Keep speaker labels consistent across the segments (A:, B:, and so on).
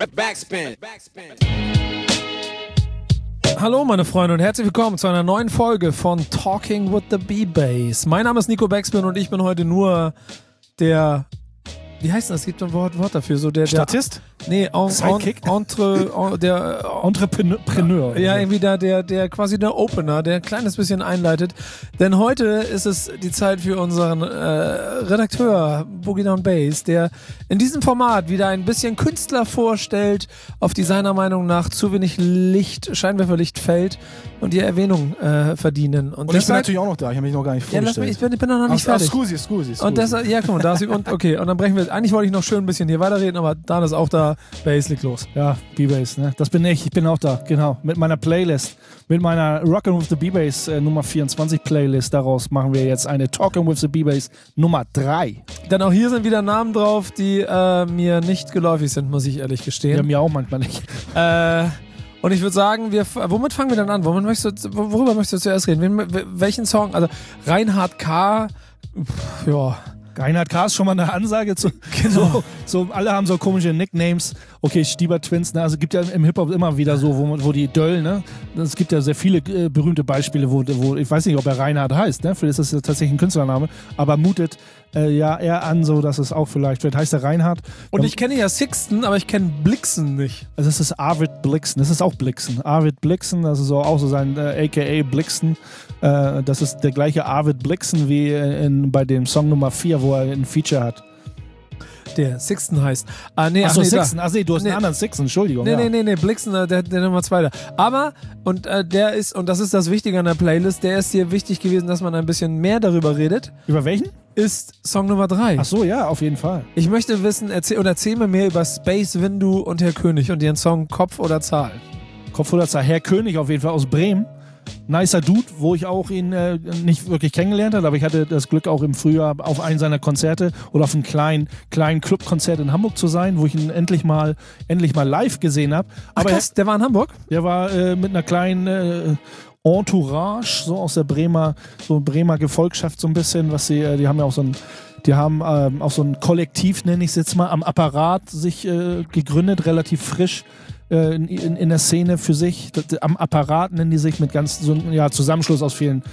A: Backspin.
B: Hallo meine Freunde und herzlich willkommen zu einer neuen Folge von Talking with the B-Bass. Mein Name ist Nico Backspin und ich bin heute nur der, wie heißt das? Es gibt ein Wort dafür. So der
C: Statist?
B: Nee,
C: Entrepreneur.
B: Ja, irgendwie der quasi der Opener, der ein kleines bisschen einleitet. Denn heute ist es die Zeit für unseren Redakteur Boogie Down Bass, der in diesem Format wieder ein bisschen Künstler vorstellt, auf die seiner Meinung nach zu wenig Scheinwerferlicht fällt und die Erwähnung verdienen.
C: Und ich bin natürlich auch noch da, ich habe mich noch gar nicht vorgestellt.
B: Ja, ich bin noch nicht fertig.
C: Scusi.
B: Und deshalb, ja, guck mal, okay, und dann brechen wir, eigentlich wollte ich noch schön ein bisschen hier weiterreden, aber Dan ist auch da, Bass liegt los.
C: Ja, B-Bass, ne? Das bin ich bin auch da, genau. Mit meiner Playlist, mit meiner Rockin' with the B-Bass Nummer 24 Playlist, daraus machen wir jetzt eine Talkin' with the B-Bass Nummer 3.
B: Denn auch hier sind wieder Namen drauf, die mir nicht geläufig sind, muss ich ehrlich gestehen.
C: Ja, mir auch manchmal nicht.
B: Und ich würde sagen, womit fangen wir dann an? Worüber möchtest du zuerst reden? Welchen Song? Also Reinhard K., ja...
C: Reinhard K. ist schon mal eine Ansage zu. Genau. So, alle haben so komische Nicknames. Okay, Stieber Twins, ne? Also es gibt ja im Hip-Hop immer wieder so, wo die Döll, ne? Es gibt ja sehr viele berühmte Beispiele, wo ich weiß nicht, ob er Reinhard heißt, ne? Vielleicht ist das ja tatsächlich ein Künstlername, aber mutet ja eher an, so dass es auch vielleicht heißt er Reinhard.
B: Und ich kenne ja Sixten, aber ich kenne Blixen nicht.
C: Also es ist Arvid Blixen, das ist auch Blixen. Arvid Blixen, das ist auch so sein aka Blixen. Das ist der gleiche Arvid Blixen wie bei dem Song Nummer 4, wo er ein Feature hat.
B: Der Sixten heißt.
C: Sixten. Du hast einen anderen Sixten, Entschuldigung.
B: Nee, Blixen, der Nummer 2 da. Aber, der ist, und das ist das Wichtige an der Playlist, der ist hier wichtig gewesen, dass man ein bisschen mehr darüber redet.
C: Über welchen?
B: Ist Song Nummer 3.
C: Ach so, ja, auf jeden Fall.
B: Ich möchte wissen, erzähl mir mehr über Space Windu und Herr König und ihren Song Kopf oder Zahl.
C: Kopf oder Zahl. Herr König auf jeden Fall aus Bremen. Nicer Dude, wo ich auch ihn nicht wirklich kennengelernt habe, aber ich hatte das Glück, auch im Frühjahr auf einen seiner Konzerte oder auf einem kleinen Clubkonzert in Hamburg zu sein, wo ich ihn endlich mal live gesehen habe.
B: Aber krass, der war in Hamburg?
C: Der war mit einer kleinen Entourage, so aus der Bremer Gefolgschaft so ein bisschen, die haben ja auch auch so ein Kollektiv, nenne ich es jetzt mal, am Apparat sich gegründet, relativ frisch. In der Szene für sich, am Apparat nennen die sich, mit Zusammenschluss aus vielen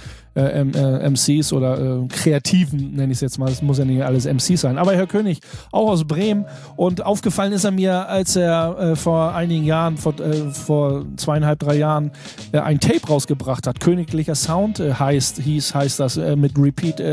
C: MCs oder Kreativen, nenne ich es jetzt mal, das muss ja nicht alles MCs sein, aber Herr König, auch aus Bremen, und aufgefallen ist er mir, als er vor einigen Jahren, vor 2,5, 3 Jahren, ein Tape rausgebracht hat, Königlicher Sound heißt das, mit Repeat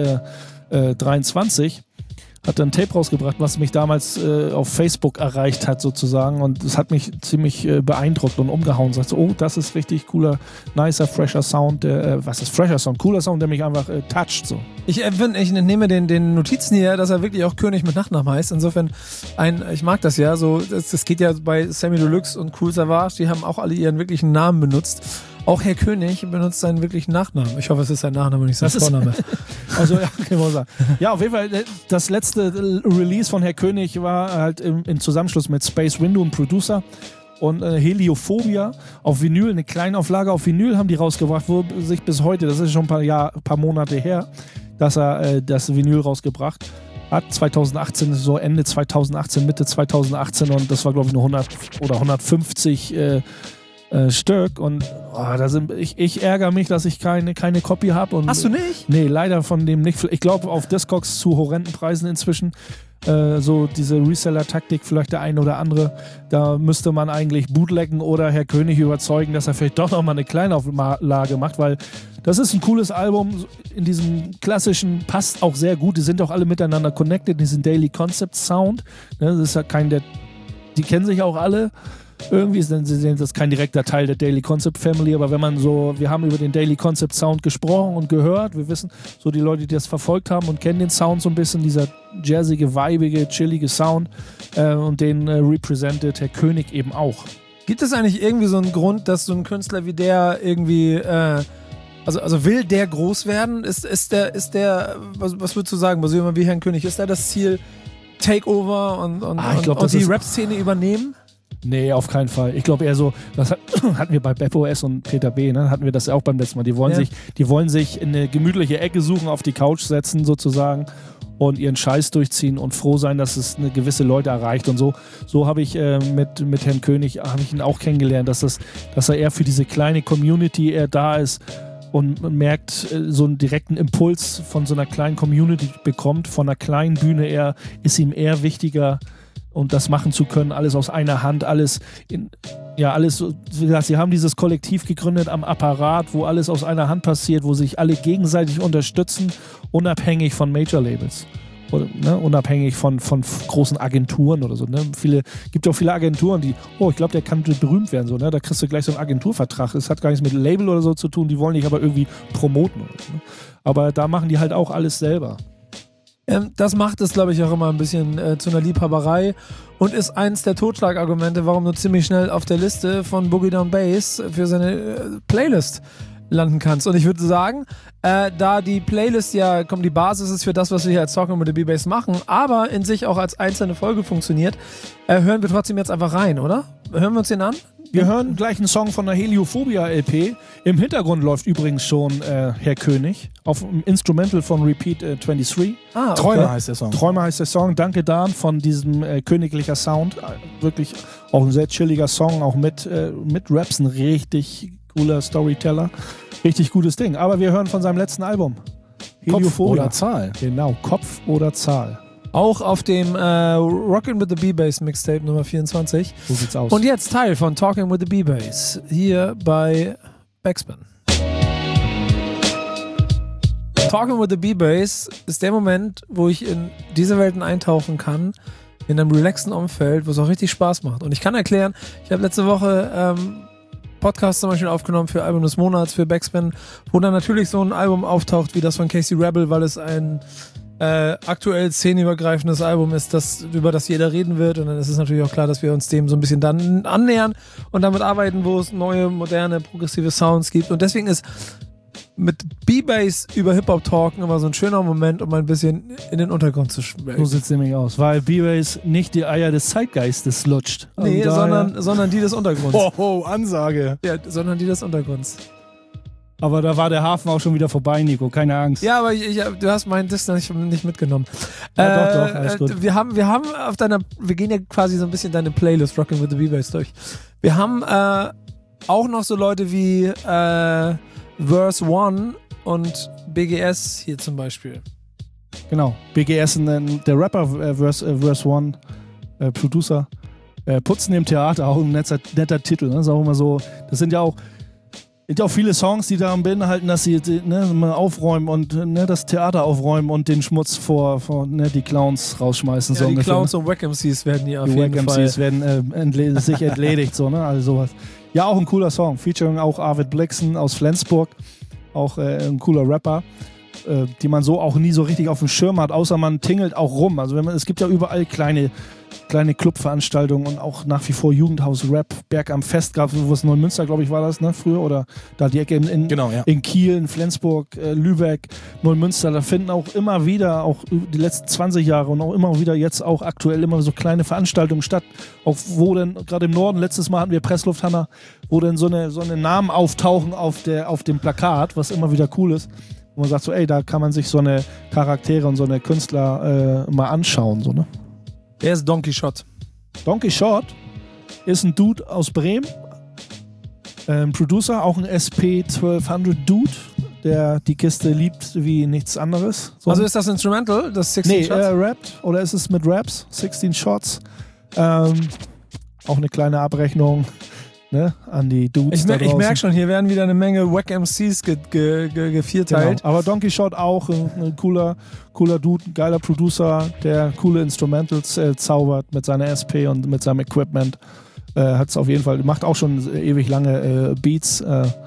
C: 23, hat dann ein Tape rausgebracht, was mich damals auf Facebook erreicht hat sozusagen, und das hat mich ziemlich beeindruckt und umgehauen. Sagt so, oh, das ist richtig cooler, nicer, fresher Sound. Was ist fresher Sound? Cooler Sound, der mich einfach toucht. So.
B: Ich nehme den Notizen hier, dass er wirklich auch König mit Nachnamen heißt. Insofern, ich mag das ja. So, das geht ja bei Sammy Deluxe und Cool Savage, die haben auch alle ihren wirklichen Namen benutzt. Auch Herr König benutzt seinen wirklichen Nachnamen. Ich hoffe, es ist sein Nachname, nicht sein Vorname.
C: Also, ja, kann man sagen. Ja, auf jeden Fall, das letzte Release von Herr König war halt im Zusammenschluss mit Space Windu, und Producer, und Heliophobia auf Vinyl, eine Kleinauflage auf Vinyl haben die rausgebracht, wo sich bis heute, das ist schon ein paar Monate her, dass er das Vinyl rausgebracht hat. 2018, so Ende 2018, Mitte 2018, und das war, glaube ich, nur 100 oder 150 Stück, und ich ärgere mich, dass ich keine Copy habe.
B: Hast du nicht?
C: Nee, leider von dem nicht. Ich glaube, auf Discogs zu horrenden Preisen inzwischen. So diese Reseller-Taktik, vielleicht der eine oder andere, da müsste man eigentlich bootleggen oder Herr König überzeugen, dass er vielleicht doch nochmal eine Kleinauflage macht, weil das ist ein cooles Album, in diesem klassischen, passt auch sehr gut, die sind auch alle miteinander connected, diesen Daily Concept Sound, ne, das ist ja die kennen sich auch alle. Irgendwie sind das kein direkter Teil der Daily Concept Family, aber wenn man wir haben über den Daily Concept Sound gesprochen und gehört, wir wissen, so die Leute, die das verfolgt haben und kennen den Sound so ein bisschen, dieser jazzige, weibige, chillige Sound, und den represented Herr König eben auch.
B: Gibt es eigentlich irgendwie so einen Grund, dass so ein Künstler wie der irgendwie, also will der groß werden? Ist der, was würdest du sagen, bei so jemandem wie Herrn König, ist da das Ziel Takeover und die Rap-Szene übernehmen?
C: Nee, auf keinen Fall. Ich glaube eher so, das hatten wir bei Beppo S und Peter B, ne? Hatten wir das auch beim letzten Mal. Die wollen sich in eine gemütliche Ecke suchen, auf die Couch setzen sozusagen und ihren Scheiß durchziehen und froh sein, dass es eine gewisse Leute erreicht. Und so habe ich mit Herrn König, habe ich ihn auch kennengelernt, dass er eher für diese kleine Community eher da ist und man merkt, so einen direkten Impuls von so einer kleinen Community bekommt, von einer kleinen Bühne ist ihm eher wichtiger, und das machen zu können, alles aus einer Hand, alles, wie gesagt, sie haben dieses Kollektiv gegründet am Apparat, wo alles aus einer Hand passiert, wo sich alle gegenseitig unterstützen, unabhängig von Major-Labels. Oder, ne, unabhängig von großen Agenturen oder so. Ne? Gibt auch viele Agenturen, die, ich glaube, der kann berühmt werden. So, ne? Da kriegst du gleich so einen Agenturvertrag. Das hat gar nichts mit Label oder so zu tun, die wollen dich aber irgendwie promoten. Oder so, ne? Aber da machen die halt auch alles selber.
B: Das macht es, glaube ich, auch immer ein bisschen zu einer Liebhaberei und ist eins der Totschlagargumente, warum du ziemlich schnell auf der Liste von Boogie Down Bass für seine Playlist landen kannst. Und ich würde sagen, da die Playlist die Basis ist für das, was wir hier als Talking with the B-Bass machen, aber in sich auch als einzelne Folge funktioniert, hören wir trotzdem jetzt einfach rein, oder? Hören wir uns den an?
C: Wir hören gleich einen Song von der Heliophobia-LP. Im Hintergrund läuft übrigens schon Herr König auf dem Instrumental von Repeat 23.
B: Okay.
A: Träume heißt der Song.
C: Träume heißt der Song. Danke, Dan, von diesem königlicher Sound. Wirklich auch ein sehr chilliger Song, auch mit Raps, ein richtig cooler Storyteller. Richtig gutes Ding. Aber wir hören von seinem letzten Album.
A: Kopf oder Zahl.
C: Genau, Kopf oder Zahl.
B: Auch auf dem Rockin' with the B-Bass Mixtape Nummer 24.
C: So sieht's aus.
B: Und jetzt Teil von Talking with the B-Bass hier bei Backspin. Talking with the B-Bass ist der Moment, wo ich in diese Welten eintauchen kann, in einem relaxten Umfeld, wo es auch richtig Spaß macht. Und ich kann erklären, ich habe letzte Woche Podcast zum Beispiel aufgenommen für Album des Monats, für Backspin, wo dann natürlich so ein Album auftaucht wie das von Casey Rebel, weil es ein aktuell szenenübergreifendes Album ist, über das jeder reden wird, und dann ist es natürlich auch klar, dass wir uns dem so ein bisschen dann annähern und damit arbeiten, wo es neue, moderne, progressive Sounds gibt, und deswegen ist mit B-Bass über Hip-Hop talken immer so ein schöner Moment, um ein bisschen in den Untergrund zu schmelzen.
C: So sieht es nämlich aus, weil B-Bass nicht die Eier des Zeitgeistes lutscht.
B: Nee, sondern die des Untergrunds.
A: Ansage.
B: Ja, sondern die des Untergrunds.
C: Aber da war der Hafen auch schon wieder vorbei, Nico, keine Angst.
B: Ja, aber du hast meinen Diss nicht mitgenommen.
C: Ja, doch, alles gut.
B: Wir haben wir gehen ja quasi so ein bisschen deine Playlist Rockin' with the B-Bass durch. Wir haben auch noch so Leute wie Verse One und BGS hier zum Beispiel.
C: Genau, BGS, der Rapper Verse One, Producer, Putzen im Theater, auch ein netter Titel. Ne? Das ist auch immer so, das sind ja auch viele Songs, die daran beinhalten, dass sie mal aufräumen und das Theater aufräumen und den Schmutz vor die Clowns rausschmeißen.
B: Ja,
C: so
B: die
C: ungefähr,
B: Clowns und Wack MCs werden hier auf jeden Fall.
C: Wack MCs werden sich entledigt, so, ne? Also sowas. Ja, auch ein cooler Song, featuring auch Arvid Blixen aus Flensburg, auch ein cooler Rapper, die man so auch nie so richtig auf dem Schirm hat, außer man tingelt auch rum. Also es gibt ja überall kleine Clubveranstaltungen und auch nach wie vor Jugendhaus-Rap. Berg am Fest gab es, wo es Neumünster, glaube ich, war das, ne, früher, oder da die Ecke in Kiel, in Flensburg, Lübeck, Neumünster, da finden auch immer wieder, auch die letzten 20 Jahre und auch immer wieder jetzt auch aktuell immer so kleine Veranstaltungen statt, auch wo dann, gerade im Norden, letztes Mal hatten wir Presslufthanna, wo dann so eine Namen auftauchen auf dem Plakat, was immer wieder cool ist. Wo man sagt so, ey, da kann man sich so eine Charaktere und so eine Künstler mal anschauen, so, ne?
B: Wer ist Don Quixote?
C: Don Quixote ist ein Dude aus Bremen, ein Producer, auch ein SP1200 Dude, der die Kiste liebt wie nichts anderes. So.
B: Also ist das Instrumental, das 16 Shots?
C: Rappt, oder ist es mit Raps, 16 Shots. Auch eine kleine Abrechnung, ne, an die Dudes.
B: Ich merke schon, hier werden wieder eine Menge Wack MCs gevierteilt.
C: Genau. Aber Don Quixote auch ein cooler Dude, ein geiler Producer, der coole Instrumentals zaubert mit seiner SP und mit seinem Equipment. Hat es auf jeden Fall, macht auch schon ewig lange Beats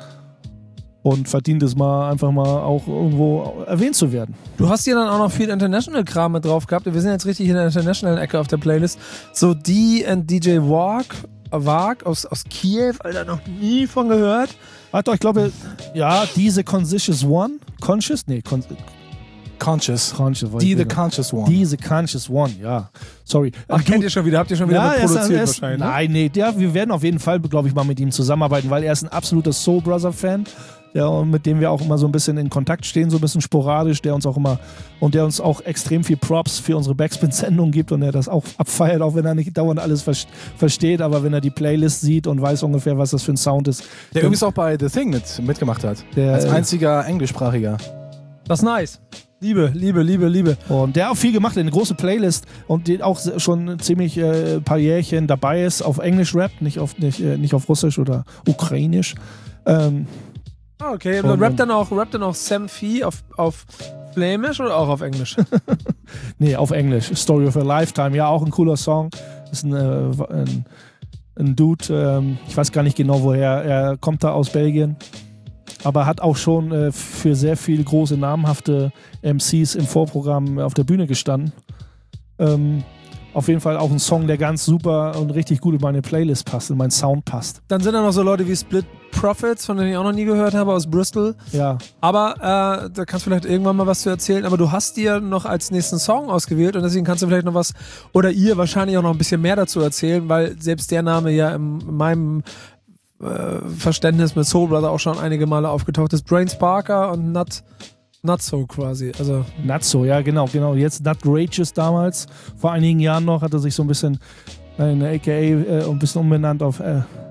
C: und verdient es einfach mal auch irgendwo erwähnt zu werden.
B: Du hast hier dann auch noch viel International-Kram mit drauf gehabt. Wir sind jetzt richtig in der International-Ecke auf der Playlist. So D and DJ Wag aus Kiew, Alter, noch nie von gehört.
C: Warte, ich glaube, ja, diese Conscious One.
A: Conscious.
C: The
A: Conscious One.
C: The Conscious One, ja. Sorry.
B: Ach, kennt ihr schon wieder? Habt ihr schon wieder produziert wahrscheinlich?
C: Nein, nee, wir werden auf jeden Fall, glaube ich, mal mit ihm zusammenarbeiten, weil er ist ein absoluter Soul Brother-Fan. Ja, mit dem wir auch immer so ein bisschen in Kontakt stehen, so ein bisschen sporadisch, der uns auch extrem viel Props für unsere Backspin-Sendung gibt und der das auch abfeiert, auch wenn er nicht dauernd alles versteht, aber wenn er die Playlist sieht und weiß ungefähr, was das für ein Sound ist.
A: Der übrigens auch bei The Thing mitgemacht hat. Als einziger englischsprachiger.
B: Das ist nice. Liebe.
C: Und der hat auch viel gemacht, eine große Playlist und die auch schon ziemlich paar Jährchen dabei ist, auf Englisch rappt, nicht auf Russisch oder Ukrainisch.
B: Okay, rappt dann auch Sam Fee auf Flämisch oder auch auf Englisch?
C: Nee, auf Englisch. Story of a Lifetime, ja, auch ein cooler Song. Ist ein Dude, ich weiß gar nicht genau woher, er kommt da aus Belgien, aber hat auch schon für sehr viele große, namhafte MCs im Vorprogramm auf der Bühne gestanden. Auf jeden Fall auch ein Song, der ganz super und richtig gut in meine Playlist passt, in meinen Sound passt.
B: Dann sind da noch so Leute wie Split Profits, von denen ich auch noch nie gehört habe, aus Bristol.
C: Ja.
B: Aber da kannst du vielleicht irgendwann mal was zu erzählen. Aber du hast dir noch als nächsten Song ausgewählt und deswegen kannst du vielleicht noch was, oder ihr wahrscheinlich auch noch ein bisschen mehr dazu erzählen, weil selbst der Name ja in meinem Verständnis mit Soul Brother auch schon einige Male aufgetaucht ist. Brains Parker und Nutso quasi. Also
C: Nutso, ja, genau. Jetzt Nutrageous damals. Vor einigen Jahren noch hat er sich so ein bisschen eine AKA ein bisschen umbenannt auf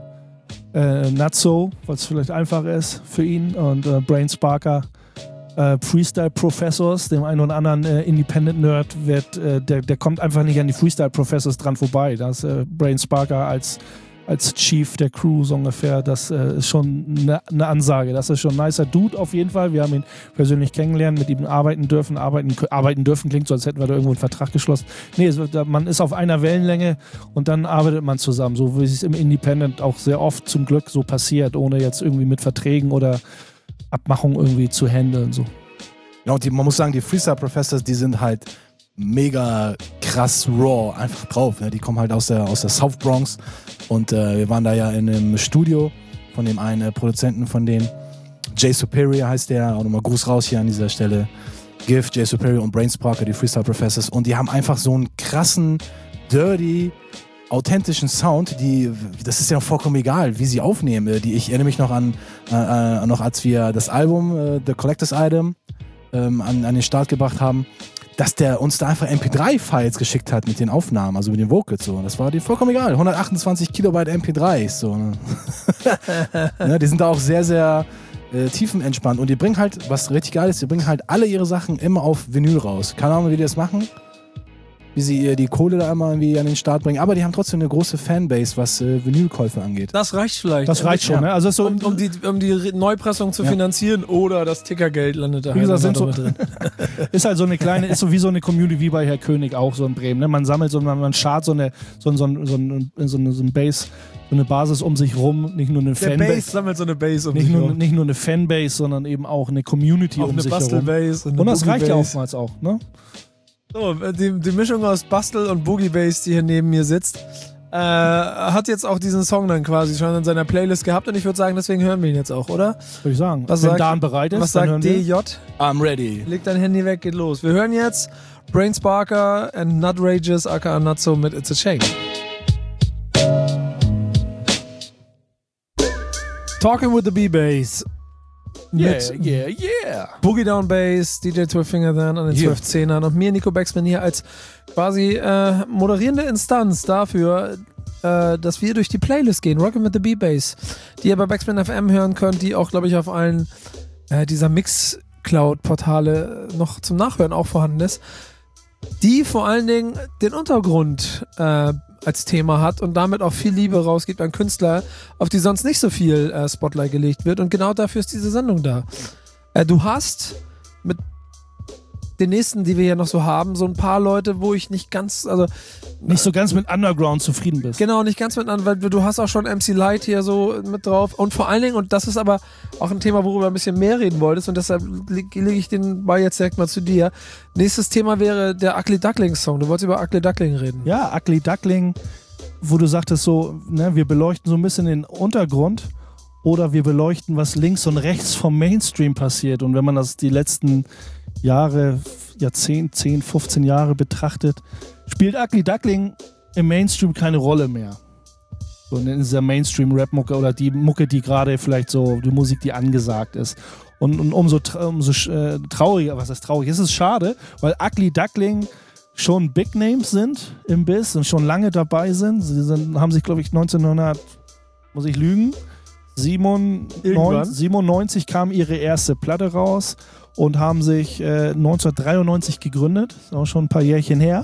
C: Nutso, weil es vielleicht einfacher ist für ihn. Und Brains Parker, Freestyle Professors, dem einen oder anderen Independent Nerd, der kommt einfach nicht an die Freestyle Professors dran vorbei. Da ist Brains Parker als Chief der Crew so ungefähr, das ist schon eine Ansage. Das ist schon ein nicer Dude auf jeden Fall. Wir haben ihn persönlich kennengelernt, mit ihm arbeiten dürfen. Arbeiten dürfen klingt so, als hätten wir da irgendwo einen Vertrag geschlossen. Nee, man ist auf einer Wellenlänge und dann arbeitet man zusammen, so wie es im Independent auch sehr oft zum Glück so passiert, ohne jetzt irgendwie mit Verträgen oder Abmachungen irgendwie zu handeln. So.
A: Ja, und man muss sagen, die Freestyle Professors, die sind halt mega krass raw einfach drauf. Ne? Die kommen halt aus der South Bronx und wir waren da ja in einem Studio von dem einen Produzenten von denen. Jay Superior heißt der, auch nochmal Gruß raus hier an dieser Stelle. Gift, Jay Superior und Brains Parker, die Freestyle Professors, und die haben einfach so einen krassen, dirty, authentischen Sound, das ist ja vollkommen egal, wie sie aufnehmen. Ich erinnere mich noch an als wir das Album, The Collector's Item, an den Start gebracht haben, dass der uns da einfach MP3-Files geschickt hat mit den Aufnahmen, also mit den Vocals. So. Das war dir vollkommen egal. 128 Kilobyte MP3. So, ne? Ja, die sind da auch sehr, sehr tiefenentspannt. Und die bringen halt, was richtig geil ist, die bringen halt alle ihre Sachen immer auf Vinyl raus. Keine Ahnung, wie die das machen. Wie sie die Kohle da immer irgendwie an den Start bringen. Aber die haben trotzdem eine große Fanbase, was Vinylkäufe angeht.
B: Das reicht vielleicht.
C: Das reicht schon, ja. Ne? Also so
B: um die Neupressung zu finanzieren oder das Tickergeld landet da.
C: Wie gesagt, drin. Ist halt so eine kleine, ist so wie so eine Community wie bei Herr König auch so in Bremen. Ne? Man sammelt man schart so eine Base, so eine Basis um sich rum, nicht nur eine Fanbase.
B: Base sammelt so eine Base um sich rum.
C: Nicht nur eine Fanbase, sondern eben auch eine Community um sich herum. Und das reicht ja oftmals auch, ne?
B: So, die Mischung aus Bastel und Boogie Bass, die hier neben mir sitzt, hat jetzt auch diesen Song dann quasi schon in seiner Playlist gehabt und ich würde sagen, deswegen hören wir ihn jetzt auch, oder?
C: Würde ich sagen.
B: Wenn
C: Dan bereit ist,
B: was sagt DJ?
A: I'm ready.
B: Leg dein Handy weg, geht los. Wir hören jetzt Brains Parker and Nutrageous aka Nutso mit It's a Shame. Talking with the B-Bass.
C: Yeah.
B: Boogie Down Bass, DJ Twelvefinger dann an den 12-10ern und mir, Nico Backspin, hier als quasi moderierende Instanz dafür, dass wir durch die Playlist gehen, Rockin' with the B-Bass, die ihr bei Backspin FM hören könnt, die auch, glaube ich, auf allen dieser Mixcloud-Portale noch zum Nachhören auch vorhanden ist, die vor allen Dingen den Untergrund als Thema hat und damit auch viel Liebe rausgibt an Künstler, auf die sonst nicht so viel Spotlight gelegt wird, und genau dafür ist diese Sendung da. Du hast mit den nächsten, die wir hier noch so haben, so ein paar Leute, wo ich nicht so ganz mit Underground zufrieden bist. Genau, nicht ganz mit Underground, weil du hast auch schon MC Light hier so mit drauf und vor allen Dingen, und das ist aber auch ein Thema, worüber du ein bisschen mehr reden wolltest und deshalb lege ich den Ball jetzt direkt mal zu dir. Nächstes Thema wäre der Ugly Duckling Song. Du wolltest über Ugly Duckling reden. Ja, Ugly Duckling, wo du sagtest so, ne, wir beleuchten so ein bisschen den Untergrund oder wir beleuchten, was links und rechts vom Mainstream passiert, und wenn man das die letzten
C: Jahrzehnt, 10, 15 Jahre betrachtet, spielt Ugly Duckling im Mainstream keine Rolle mehr. So in dieser Mainstream-Rap-Mucke oder die Mucke, die gerade vielleicht so, die Musik, die angesagt ist. Und umso trauriger, was heißt traurig, ist es schade, weil Ugly Duckling schon Big Names sind im Biss und schon lange dabei sind. Haben sich, glaube ich, 97 kam ihre erste Platte raus und haben sich 1993 gegründet. Ist auch schon ein paar Jährchen her.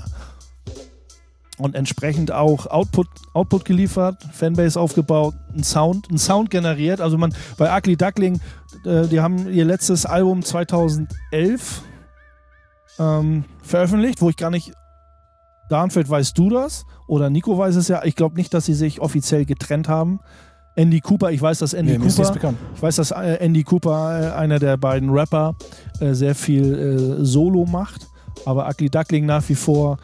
C: Und entsprechend auch Output geliefert, Fanbase aufgebaut, einen Sound generiert. Also bei Ugly Duckling, die haben ihr letztes Album 2011 veröffentlicht, wo ich gar nicht, Darnfeld, weißt du das? Oder Nico weiß es ja. Ich glaube nicht, dass sie sich offiziell getrennt haben. Andy Cooper, ich weiß, dass Andy Cooper, einer der beiden Rapper, sehr viel Solo macht. Aber Ugly Duckling nach wie vor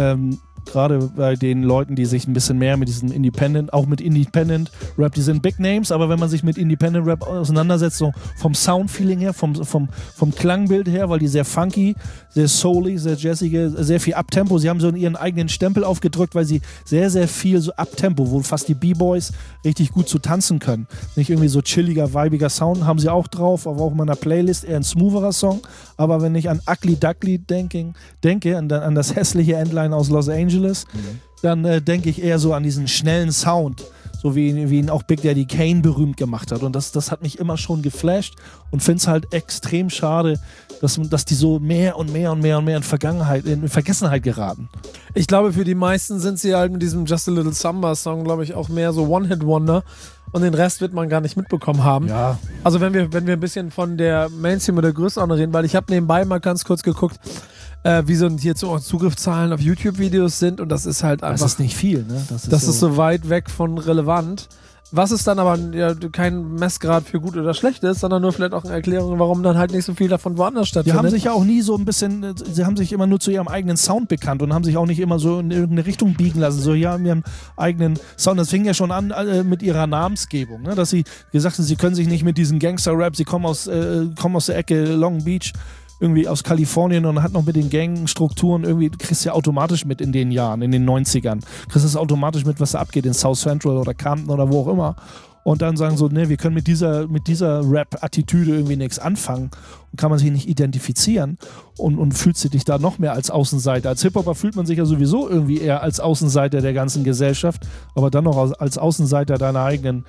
C: gerade bei den Leuten, die sich ein bisschen mehr mit diesem Independent-Rap, die sind Big Names, aber wenn man sich mit Independent-Rap auseinandersetzt, so vom Sound-Feeling her, vom Klangbild her, weil die sehr funky, sehr soulig, sehr jazzige, sehr viel Uptempo, sie haben so ihren eigenen Stempel aufgedrückt, weil sie sehr, sehr viel so Uptempo, wo fast die B-Boys richtig gut zu tanzen können. Nicht irgendwie so chilliger, weibiger Sound, haben sie auch drauf, aber auch in meiner Playlist eher ein smootherer Song, aber wenn ich an Ugly Duckly denke, an das hässliche Endline aus Los Angeles, dann denke ich eher so an diesen schnellen Sound, so wie ihn auch Big Daddy Kane berühmt gemacht hat. Und das hat mich immer schon geflasht und finde es halt extrem schade, dass die so mehr und mehr in Vergessenheit geraten.
B: Ich glaube, für die meisten sind sie halt mit diesem Just a Little Samba-Song, glaube ich, auch mehr so One-Hit-Wonder. Und den Rest wird man gar nicht mitbekommen haben. Ja. Also wenn wir ein bisschen von der Mainstream oder Größenordnung reden, weil ich habe nebenbei mal ganz kurz geguckt, wie so hier Zugriffszahlen auf YouTube-Videos sind und das ist halt einfach...
C: Das ist nicht viel, ne?
B: Das ist so weit weg von relevant. Was ist dann aber kein Messgrad für gut oder schlecht ist, sondern nur vielleicht auch eine Erklärung, warum dann halt nicht so viel davon woanders stattfindet.
C: Die haben sich ja auch nie so ein bisschen, sie haben sich immer nur zu ihrem eigenen Sound bekannt und haben sich auch nicht immer so in irgendeine Richtung biegen lassen. So, ja, haben ihren eigenen Sound. Das fing ja schon an mit ihrer Namensgebung, ne? Dass sie gesagt haben, sie können sich nicht mit diesem Gangster-Rap, sie kommen aus der Ecke Long Beach, irgendwie aus Kalifornien und hat noch mit den Gangstrukturen irgendwie, du kriegst ja automatisch mit in den Jahren, in den 90ern, kriegst es automatisch mit, was da abgeht in South Central oder Compton oder wo auch immer. Und dann sagen so, ne, wir können mit dieser Rap-Attitüde irgendwie nichts anfangen und kann man sich nicht identifizieren und fühlst du dich da noch mehr als Außenseiter. Als Hip-Hopper fühlt man sich ja sowieso irgendwie eher als Außenseiter der ganzen Gesellschaft, aber dann noch als Außenseiter deiner eigenen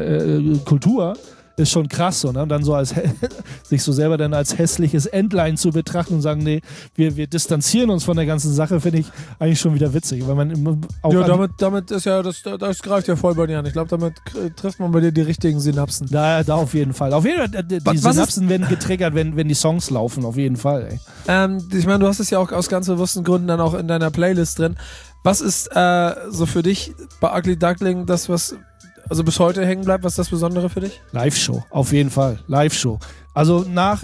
C: Kultur. Ist schon krass, so, ne? Und dann so sich so selber dann als hässliches Endline zu betrachten und sagen, nee, wir distanzieren uns von der ganzen Sache, finde ich eigentlich schon wieder witzig. Weil man auch
B: damit ist ja, das greift ja voll bei dir an. Ich glaube, damit trifft man bei dir die richtigen Synapsen.
C: Da auf jeden Fall. Auf jeden Fall, die Synapsen werden getriggert, wenn die Songs laufen, auf jeden Fall. Ey.
B: Ich meine, du hast es ja auch aus ganz bewussten Gründen dann auch in deiner Playlist drin. Was ist so für dich bei Ugly Duckling das, was also bis heute hängen bleibt, was ist das Besondere für dich?
C: Live-Show, auf jeden Fall. Live-Show. Also nach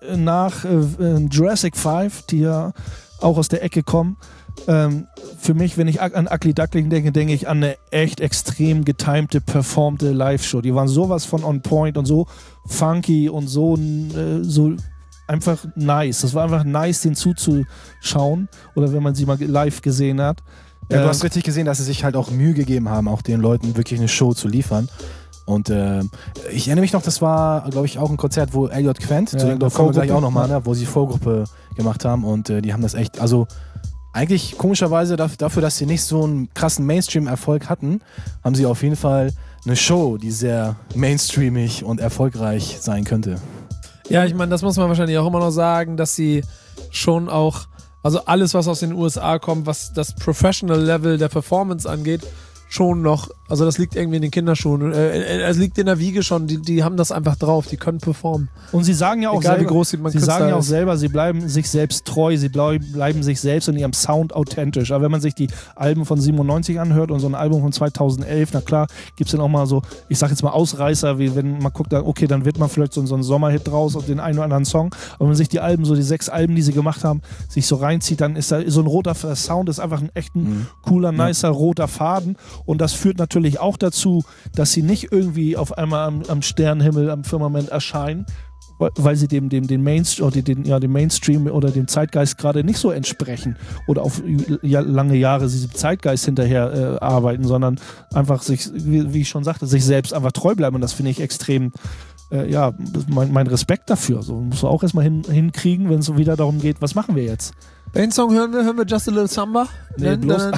C: Jurassic 5, die ja auch aus der Ecke kommen, für mich, wenn ich an Ugly Duckling denke ich an eine echt extrem getimte, performte Live-Show. Die waren sowas von on point und so funky und so einfach nice. Das war einfach nice, den zuzuschauen oder wenn man sie mal live gesehen hat.
A: Ja, du hast richtig gesehen, dass sie sich halt auch Mühe gegeben haben, auch den Leuten wirklich eine Show zu liefern. Und ich erinnere mich noch, das war, glaube ich, auch ein Konzert, wo Elliot Quent, zu dem kommen wir gleich auch nochmal, ne, wo sie Vorgruppe gemacht haben und die haben das echt, also eigentlich komischerweise dafür, dass sie nicht so einen krassen Mainstream-Erfolg hatten, haben sie auf jeden Fall eine Show, die sehr mainstreamig und erfolgreich sein könnte.
B: Ja, ich meine, das muss man wahrscheinlich auch immer noch sagen, dass sie schon auch, also alles, was aus den USA kommt, was das Professional-Level der Performance angeht, schon noch, also das liegt irgendwie in den Kinderschuhen. Es liegt in der Wiege schon, die haben das einfach drauf, die können performen.
C: Und sie sagen ja auch
B: egal,
C: selber,
B: wie groß
C: sie bleiben sich selbst treu, sie bleiben sich selbst und ihrem Sound authentisch. Aber wenn man sich die Alben von 97 anhört und so ein Album von 2011, na klar, gibt es dann auch mal so, ich sag jetzt mal Ausreißer, wie wenn man guckt, okay, dann wird man vielleicht so einen Sommerhit draus auf den einen oder anderen Song. Aber wenn man sich die Alben, so die 6 Alben, die sie gemacht haben, sich so reinzieht, dann ist da so ein roter Sound, ist einfach ein echt cooler, nicer, roter Faden. Und das führt natürlich auch dazu, dass sie nicht irgendwie auf einmal am Sternenhimmel, am Firmament erscheinen, weil sie dem Mainstream oder dem Zeitgeist gerade nicht so entsprechen oder auf lange Jahre diesem Zeitgeist hinterher arbeiten, sondern einfach sich, wie ich schon sagte, sich selbst einfach treu bleiben. Und das finde ich extrem, mein Respekt dafür. So musst du auch erstmal hinkriegen, wenn es so wieder darum geht, was machen wir jetzt?
B: Welchen Song hören wir Just a Little Samba?
C: Nee,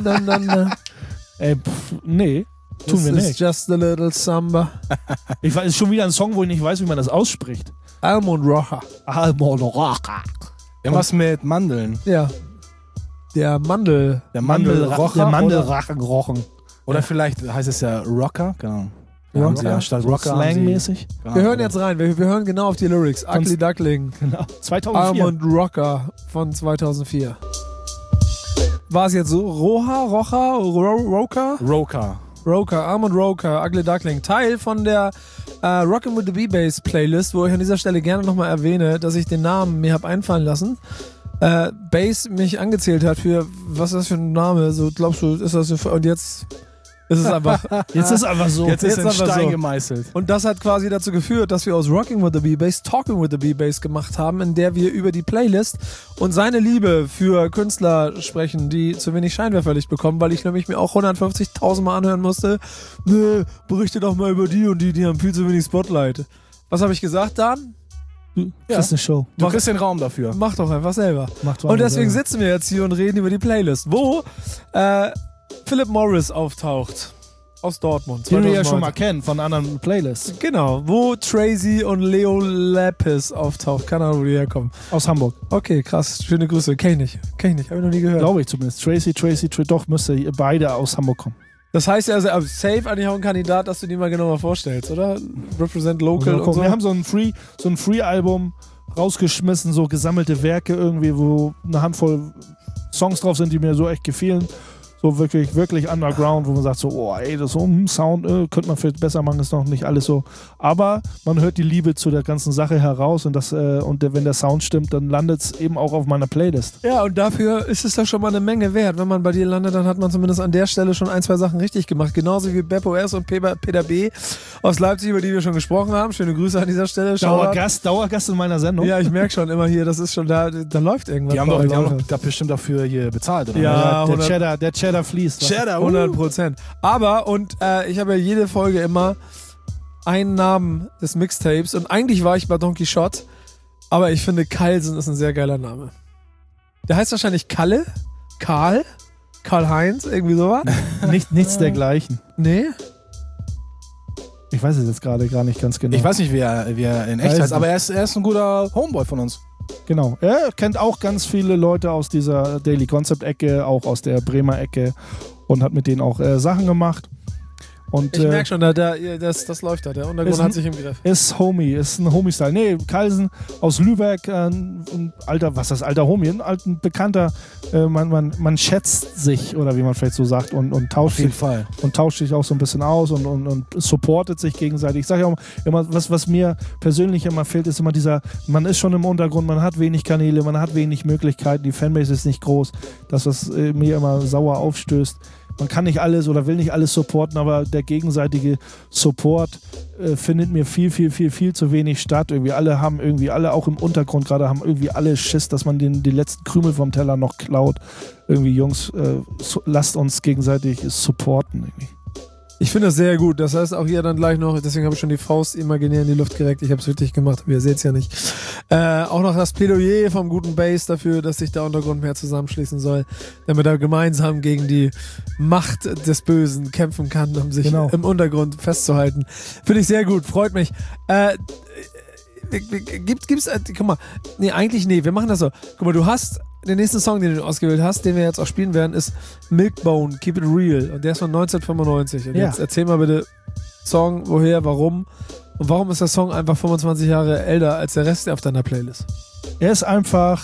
C: nee. Tun wir nicht.
B: Just a Little Samba.
C: Ich weiß, ist schon wieder ein Song, wo ich nicht weiß, wie man das ausspricht.
B: Almond Rocha.
C: Almond Rocha.
A: Irgendwas mit Mandeln.
B: Ja. Der
C: Mandelrachenrochen.
A: Oder vielleicht heißt es ja Rocker, genau.
C: Rocker?
A: Ja, statt Rocker
C: Slangmäßig.
A: Genau.
B: Wir hören jetzt rein, wir hören genau auf die Lyrics. Ugly Duckling.
C: Genau. 2004.
B: Almond Rocker von 2004. War es jetzt so? Rocha? Roker, Almond Roker, Ugly Duckling. Teil von der Rockin' with the B-Bass Playlist, wo ich an dieser Stelle gerne nochmal erwähne, dass ich den Namen mir habe einfallen lassen. Bass mich angezählt hat für, was ist das für ein Name? So, glaubst du, ist das so, und jetzt ist es einfach.
C: Jetzt ist einfach so.
A: Jetzt ist es in Stein
B: so
A: gemeißelt.
B: Und das hat quasi dazu geführt, dass wir aus Rocking with the B-Bass Talking with the B-Bass gemacht haben, in der wir über die Playlist und seine Liebe für Künstler sprechen, die zu wenig Scheinwerferlicht bekommen, weil ich nämlich mir auch 150.000 Mal anhören musste, berichte doch mal über die und die haben viel zu wenig Spotlight. Was habe ich gesagt, Dan?
C: Du kriegst eine Show.
A: Du kriegst den Raum dafür.
B: Mach doch einfach selber. Und deswegen sitzen wir jetzt hier und reden über die Playlist, wo Philip Morris auftaucht. Aus Dortmund.
C: Den wir ja schon mal kennen von anderen Playlists.
B: Genau, wo Tracy und Leo Lapis auftaucht. Keine Ahnung, wo die herkommen.
C: Aus Hamburg.
B: Okay, krass. Schöne Grüße. Kenn ich nicht. Hab ich noch nie gehört.
C: Glaube ich zumindest. Tracy, doch, müsste beide aus Hamburg kommen.
B: Das heißt ja, also safe eigentlich auch ein Kandidat, dass du die mal genauer vorstellst, oder? Represent Local und so.
C: Wir haben so ein Free-Album rausgeschmissen, so gesammelte Werke irgendwie, wo eine Handvoll Songs drauf sind, die mir so echt gefielen. So wirklich, wirklich underground, wo man sagt so, oh ey, das so ein Sound, könnte man vielleicht besser machen, ist noch nicht alles so. Aber man hört die Liebe zu der ganzen Sache heraus und wenn der Sound stimmt, dann landet es eben auch auf meiner Playlist.
B: Ja, und dafür ist es doch schon mal eine Menge wert. Wenn man bei dir landet, dann hat man zumindest an der Stelle schon ein, zwei Sachen richtig gemacht. Genauso wie Beppo S. und Peter B. aus Leipzig, über die wir schon gesprochen haben. Schöne Grüße an dieser Stelle.
C: Dauergast in meiner Sendung.
B: Ja, ich merke schon immer hier, das ist schon da läuft irgendwas.
A: Die haben doch da bestimmt dafür hier bezahlt, oder?
B: Ja,
C: der Cheddar fließt.
B: Cheddar, 100%. Aber, ich habe ja jede Folge immer einen Namen des Mixtapes und eigentlich war ich bei Don Quixote, aber ich finde Carlsen ist ein sehr geiler Name. Der heißt wahrscheinlich Kalle? Karl-Heinz? Irgendwie sowas?
C: Nichts dergleichen.
B: Nee?
C: Ich weiß es jetzt gerade gar nicht ganz genau.
A: Ich weiß nicht, wie er in echt heißt, aber er ist ein guter Homeboy von uns.
C: Genau. Er kennt auch ganz viele Leute aus dieser Daily Concept-Ecke, auch aus der Bremer Ecke und hat mit denen auch Sachen gemacht. Und,
B: ich merke schon, das läuft da. Der Untergrund hat sich im Griff.
C: Ist ein Homie-Style. Nee, Carlsen aus Lübeck, ein alter Homie, ein bekannter, man schätzt sich, oder wie man vielleicht so sagt, und tauscht sich auch so ein bisschen aus und supportet sich gegenseitig. Ich sage ja auch immer, was mir persönlich immer fehlt, ist immer man ist schon im Untergrund, man hat wenig Kanäle, man hat wenig Möglichkeiten, die Fanbase ist nicht groß. Das, was mir immer sauer aufstößt. Man kann nicht alles oder will nicht alles supporten, aber der gegenseitige Support findet mir viel, viel, viel, viel zu wenig statt. Alle auch im Untergrund gerade, haben irgendwie alle Schiss, dass man die letzten Krümel vom Teller noch klaut. Jungs, lasst uns gegenseitig supporten. Irgendwie.
B: Ich finde das sehr gut. Das heißt auch hier dann gleich noch, deswegen habe ich schon die Faust imaginär in die Luft gereckt. Ich habe es wirklich gemacht, aber ihr seht es ja nicht. Auch noch das Plädoyer vom guten Bass dafür, dass sich der Untergrund mehr zusammenschließen soll, damit er gemeinsam gegen die Macht des Bösen kämpfen kann, um sich im Untergrund festzuhalten. Finde ich sehr gut, freut mich. Gibt's, guck mal, wir machen das so. Guck mal, du hast den nächsten Song, den du ausgewählt hast, den wir jetzt auch spielen werden, ist Milkbone, Keep It Real. Und der ist von 1995. Und jetzt erzähl mal bitte, Song, woher, warum? Und warum ist der Song einfach 25 Jahre älter als der Rest auf deiner Playlist?
C: Er ist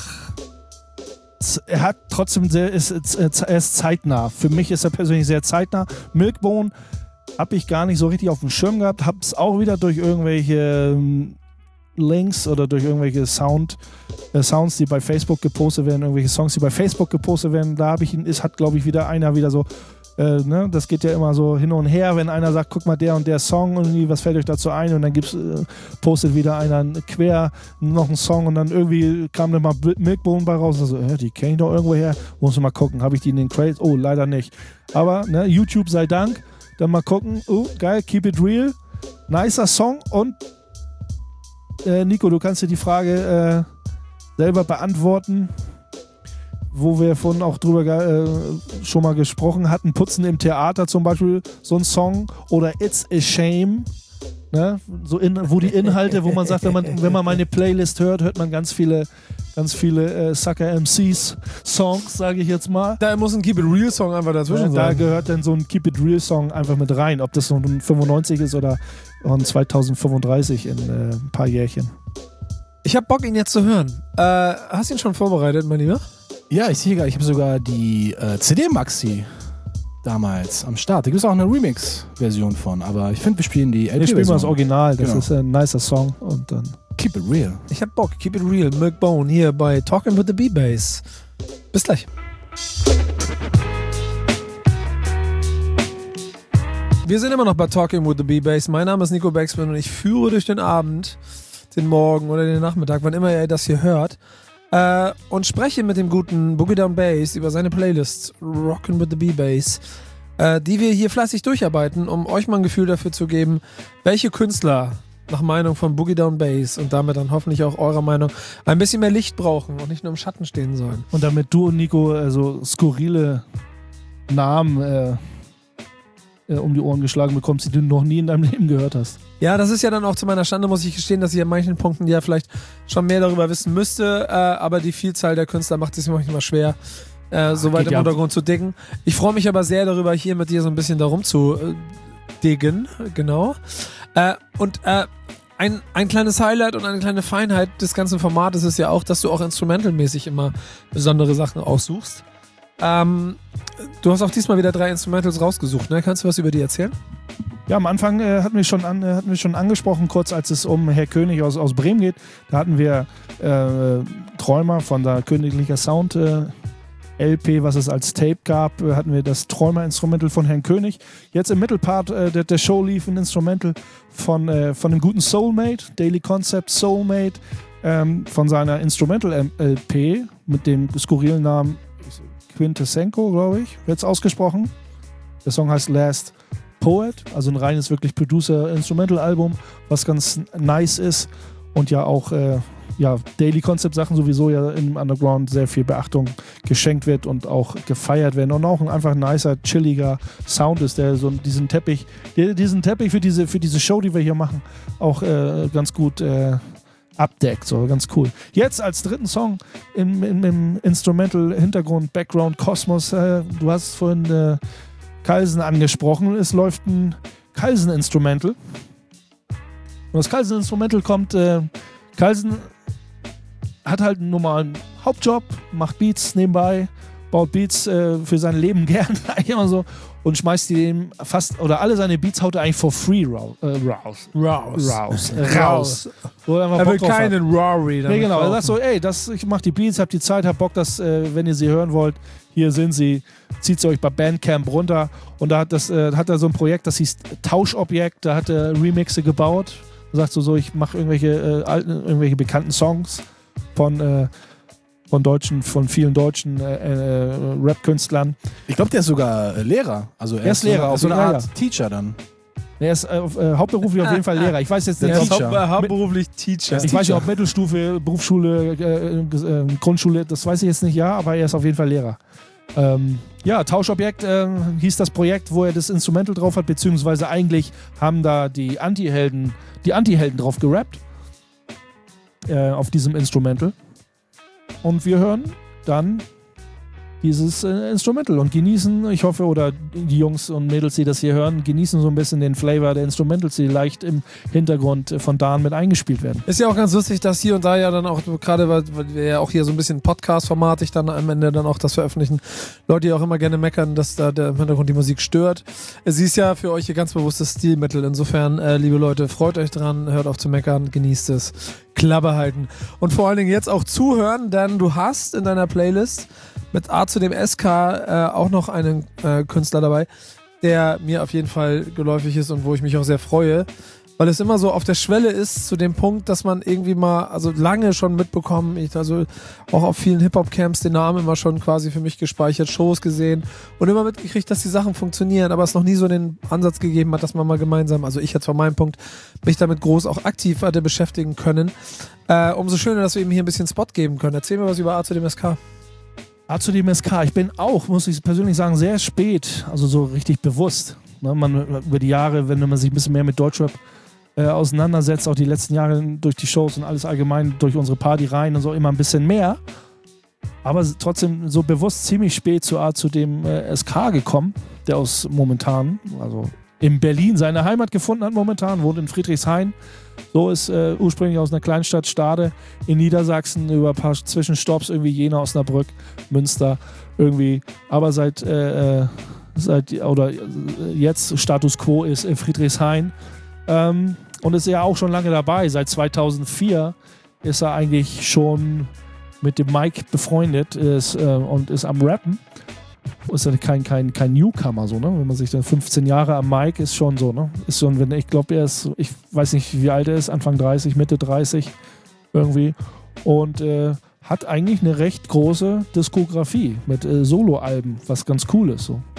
C: zeitnah. Für mich ist er persönlich sehr zeitnah. Milkbone habe ich gar nicht so richtig auf dem Schirm gehabt. Habe es auch wieder durch irgendwelche Links oder durch irgendwelche Sounds, die bei Facebook gepostet werden, irgendwelche Songs, die bei Facebook gepostet werden, da hat, glaube ich, wieder einer so Ne? Das geht ja immer so hin und her, wenn einer sagt, guck mal, der und der Song und irgendwie, was fällt euch dazu ein? Und dann postet wieder einer quer noch einen Song und dann irgendwie kam dann mal Milkbone bei raus. Also, die kenne ich doch irgendwo her. Muss ich mal gucken, habe ich die in den Crates? Oh, leider nicht. Aber ne, YouTube sei Dank. Dann mal gucken. Oh, geil, Keep It Real. Nicer Song. Und Nico, du kannst dir die Frage selber beantworten, wo wir vorhin auch drüber schon mal gesprochen hatten. Putzen im Theater zum Beispiel, so ein Song. Oder It's a Shame. Ne? So wo die Inhalte, wo man sagt, wenn man meine Playlist hört man ganz viele Sucker MCs Songs, sage ich jetzt mal.
B: Da muss ein Keep It Real Song einfach dazwischen sein.
C: Da gehört dann so ein Keep It Real Song einfach mit rein, ob das so ein 95 ist oder ein 2035 in ein paar Jährchen.
B: Ich hab Bock, ihn jetzt zu hören. Hast du ihn schon vorbereitet, mein Lieber?
A: Ja, ich sehe ich habe sogar die CD-Maxi damals am Start. Da gibt es auch eine Remix-Version von, aber ich finde, wir spielen die LP-Version.
C: Wir spielen mal das Original, das
A: Genau.
C: ist ein nicer Song und dann
A: Keep It Real.
B: Ich hab Bock. Keep It Real. Milkbone hier bei Talking with the B-Bass. Bis gleich. Wir sind immer noch bei Talking with the B-Bass. Mein Name ist Nico Backspin und ich führe durch den Abend, den Morgen oder den Nachmittag, wann immer ihr das hier hört, und spreche mit dem guten Boogie Down Bass über seine Playlist Rockin' with the B-Bass, die wir hier fleißig durcharbeiten, um euch mal ein Gefühl dafür zu geben, welche Künstler nach Meinung von Boogie Down Bass und damit dann hoffentlich auch eurer Meinung ein bisschen mehr Licht brauchen und nicht nur im Schatten stehen sollen.
C: Und damit du und Nico so skurrile Namen um die Ohren geschlagen bekommst, die du noch nie in deinem Leben gehört hast.
B: Ja, das ist ja dann auch zu meiner Schande, muss ich gestehen, dass ich an manchen Punkten ja vielleicht schon mehr darüber wissen müsste, aber die Vielzahl der Künstler macht es mir manchmal schwer, so weit im Untergrund zu diggen. Ich freue mich aber sehr darüber, hier mit dir so ein bisschen darum zu diggen, genau. Und ein kleines Highlight und eine kleine Feinheit des ganzen Formates ist ja auch, dass du auch instrumentalmäßig immer besondere Sachen aussuchst. Du hast auch diesmal wieder 3 Instrumentals rausgesucht, ne? Kannst du was über die erzählen?
C: Ja, am Anfang hatten wir schon angesprochen, kurz als es um Herr König aus Bremen geht. Da hatten wir Träumer von der Königlicher Sound LP, was es als Tape gab, hatten wir das Träumer-Instrumental von Herrn König. Jetzt im Mittelpart der Show lief ein Instrumental von dem guten Soulmate, Daily Concept Soulmate, von seiner Instrumental-LP mit dem skurrilen Namen Quintessenko, glaube ich, wird es ausgesprochen. Der Song heißt Last Poet, also ein reines wirklich Producer-Instrumental-Album, was ganz nice ist und ja auch Daily Concept-Sachen sowieso ja im Underground sehr viel Beachtung geschenkt wird und auch gefeiert werden und auch einfach ein nicer, chilliger Sound ist, der so diesen Teppich für diese Show, die wir hier machen, auch ganz gut abdeckt, so ganz cool. Jetzt als dritten Song im Instrumental-Hintergrund, Background, Kosmos, du hast vorhin Kalsen angesprochen, es läuft ein Kalsen-Instrumental. Und das Kalsen-Instrumental kommt, Kalsen hat halt einen normalen Hauptjob, macht Beats nebenbei, baut Beats für sein Leben gern, eigentlich immer so, und schmeißt die dem fast, oder alle seine Beats haut er eigentlich for free raus.
B: Er will keinen Rory.
C: Nee, genau. Er sagt so, ey, ich mach die Beats, hab die Zeit, hab Bock, dass, wenn ihr sie hören wollt, hier sind sie, zieht sie euch bei Bandcamp runter. Und da hat er so ein Projekt, das hieß Tauschobjekt, da hat er Remixe gebaut. Er sagt so, ich mache irgendwelche bekannten Songs von vielen deutschen Rap-Künstlern.
A: Ich glaube, der ist sogar Lehrer. Also er ist Lehrer, so eine Art Teacher dann.
C: Er ist hauptberuflich auf jeden Fall Lehrer. Ich weiß jetzt nicht,
B: hauptberuflich Teacher.
C: Ich weiß nicht, ob Mittelstufe, Berufsschule, Grundschule, das weiß ich jetzt nicht, ja, aber er ist auf jeden Fall Lehrer. Tauschobjekt hieß das Projekt, wo er das Instrumental drauf hat, beziehungsweise eigentlich haben da die Anti-Helden drauf gerappt. Auf diesem Instrumental. Und wir hören dann dieses Instrumental und genießen, ich hoffe, oder die Jungs und Mädels, die das hier hören, genießen so ein bisschen den Flavor der Instrumentals, die leicht im Hintergrund von Dan mit eingespielt werden.
B: Ist ja auch ganz lustig, dass hier und da ja dann auch, gerade weil wir ja auch hier so ein bisschen Podcast-formatig dann am Ende dann auch das veröffentlichen, Leute, die auch immer gerne meckern, dass da im Hintergrund die Musik stört. Sie ist ja für euch hier ganz bewusstes Stilmittel. Insofern, liebe Leute, freut euch dran, hört auf zu meckern, genießt es. Klappe halten. Und vor allen Dingen jetzt auch zuhören, denn du hast in deiner Playlist mit A zu dem SK auch noch einen Künstler dabei, der mir auf jeden Fall geläufig ist und wo ich mich auch sehr freue, weil es immer so auf der Schwelle ist zu dem Punkt, dass man irgendwie mal, also lange schon mitbekommen, also auch auf vielen Hip-Hop-Camps den Namen immer schon quasi für mich gespeichert, Shows gesehen und immer mitgekriegt, dass die Sachen funktionieren, aber es noch nie so den Ansatz gegeben hat, dass man mal gemeinsam, also ich jetzt von meinem Punkt, mich damit groß auch aktiv hatte beschäftigen können. Umso schöner, dass wir ihm hier ein bisschen Spot geben können. Erzähl mir was über A zu dem SK.
C: A zu dem SK. Ich bin auch, muss ich persönlich sagen, sehr spät, also so richtig bewusst. Ne, man über die Jahre, wenn man sich ein bisschen mehr mit Deutschrap auseinandersetzt, auch die letzten Jahre durch die Shows und alles allgemein, durch unsere Partyreihen und so immer ein bisschen mehr. Aber trotzdem so bewusst ziemlich spät zu dem SK gekommen, der aus momentan, also in Berlin seine Heimat gefunden hat momentan, wohnt in Friedrichshain. So ist ursprünglich aus einer Kleinstadt Stade in Niedersachsen über ein paar Zwischenstopps, irgendwie Jena, Osnabrück, Münster irgendwie. Aber jetzt Status Quo ist Friedrichshain. Und ist ja auch schon lange dabei. Seit 2004 ist er eigentlich schon mit dem Mike befreundet und ist am Rappen. Ist ja kein Newcomer, so, ne? Wenn man sich dann 15 Jahre am Mike ist schon so, ne? Ist schon, ich glaube, ich weiß nicht, wie alt er ist, Anfang 30, Mitte 30 irgendwie. Und hat eigentlich eine recht große Diskografie mit Soloalben, was ganz cool ist. So.